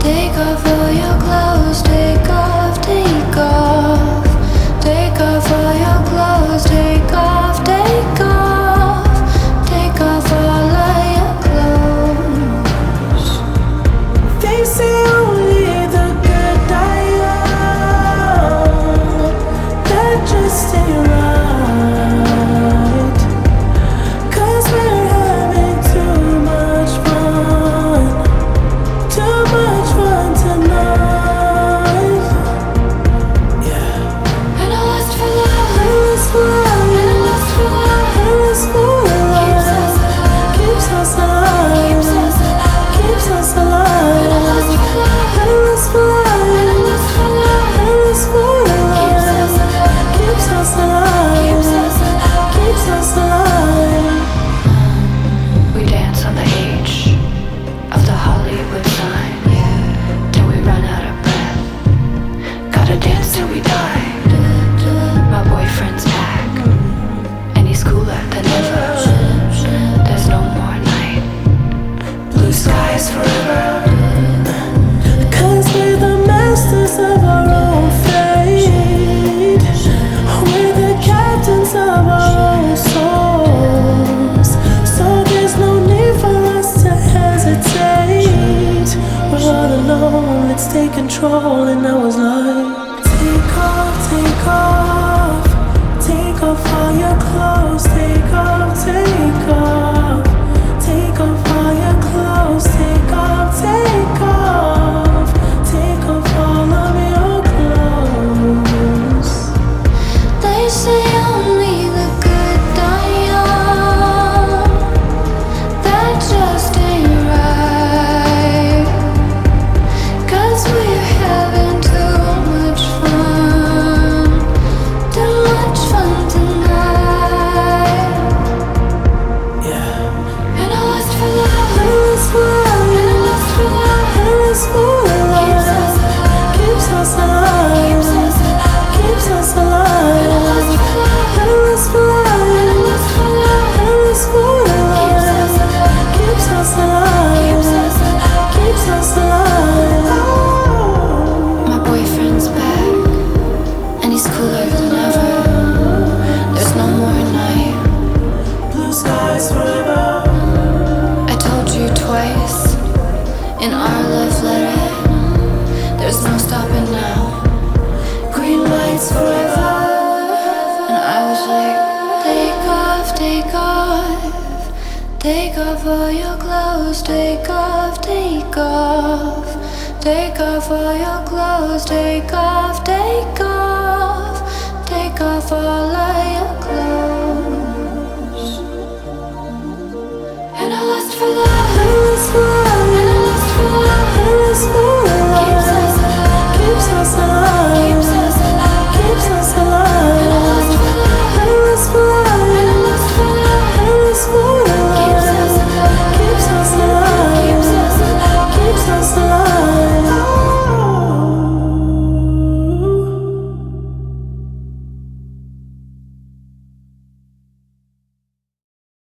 Take off all your clothes, take off, take off. Take off all your clothes, take off, take off. Take off all of your clothes. They say only the good die young. That just ain't right. 'Cause we're having too much fun. Too much fun tonight. Yeah. And I lust for love, I lust for love. and I lust for love. I lust for love. Keeps us alive, Keeps us alive. keeps us alive. Keeps us alive. And I lust for love, I lust for love. and I lust for love. I lust for love. Keeps us alive, Keeps us alive. keeps us alive. Keeps us alive. We dance on the H of the Hollywood sign till we run out of breath. Gotta dance till we die. My boyfriend's back, and he's cooler than ever. There's no more night, blue skies forever. 'Cause we're the masters of our own fate. We're the captains of our own souls. So there's no need for us to hesitate. We're all alone, let's take control. And I was like, take off, take off. Take off all your clothes. Take off, take off. Take off all your clothes. Take off, take off. Take off all of your clothes. They say only the good die young. That just ain't right. 'Cause we're having too much fun. Too much fun tonight. Yeah. And I lust for love, I lust for love. and I lust for love. I lust for love. Keeps us alive. Keeps us alive. And I lust for love, I lust for love. and I lust for love. I lust for love. Keeps us alive. Keeps us alive. My boyfriend's back, and he's cooler than ever. There's no more night. Blue skies forever. I told you twice in our love letter. There's no stopping now. Green lights forever. And I was like, Take off, take off. Take off all your clothes, take off, take off. Take off all your clothes, take off, take off. Take off all of your clothes. And I lust for love.